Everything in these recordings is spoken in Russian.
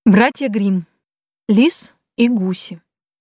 Братья Гримм. Лис и гуси.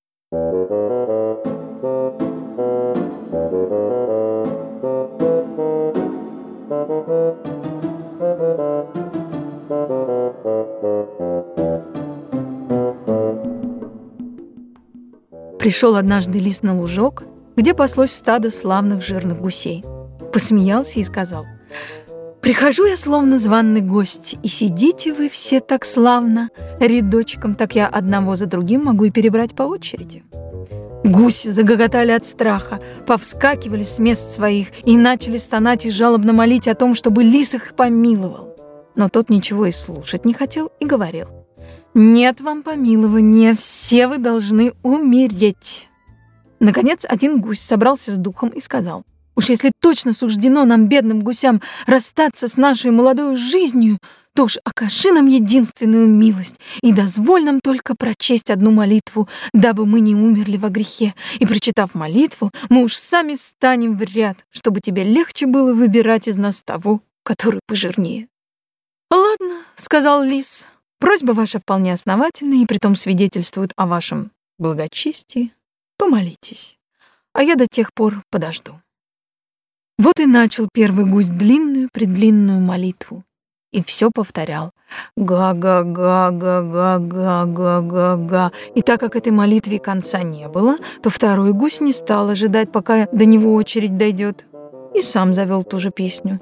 Пришел однажды лис на лужок, где паслось стадо славных жирных гусей. Посмеялся и сказал: «Прихожу я словно званый гость, и сидите вы все так славно, рядочком, так я одного за другим могу и перебрать по очереди». Гуси загоготали от страха, повскакивали с мест своих и начали стонать и жалобно молить о том, чтобы лис их помиловал. Но тот ничего и слушать не хотел и говорил: «Нет вам помилования, все вы должны умереть». Наконец один гусь собрался с духом и сказал: «Уж если точно суждено нам, бедным гусям, расстаться с нашей молодой жизнью, то уж окажи нам единственную милость и дозволь нам только прочесть одну молитву, дабы мы не умерли во грехе. И, прочитав молитву, мы уж сами станем в ряд, чтобы тебе легче было выбирать из нас того, который пожирнее». «Ладно», — сказал лис, — «просьба ваша вполне основательна и притом свидетельствует о вашем благочестии. Помолитесь, а я до тех пор подожду». Вот и начал первый гусь длинную-предлинную молитву. И все повторял: «Га-га-га-га-га-га-га-га-га». И так как этой молитве конца не было, то второй гусь не стал ожидать, пока до него очередь дойдет, и сам завел ту же песню.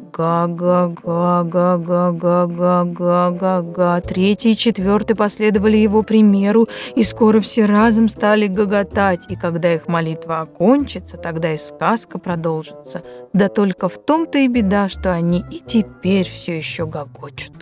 Га-га-га-га-га-га-га-га-га. Третий и четвертый последовали его примеру, и скоро все разом стали гоготать, и когда их молитва окончится, тогда и сказка продолжится. Да только в том-то и беда, что они и теперь все еще гогочут.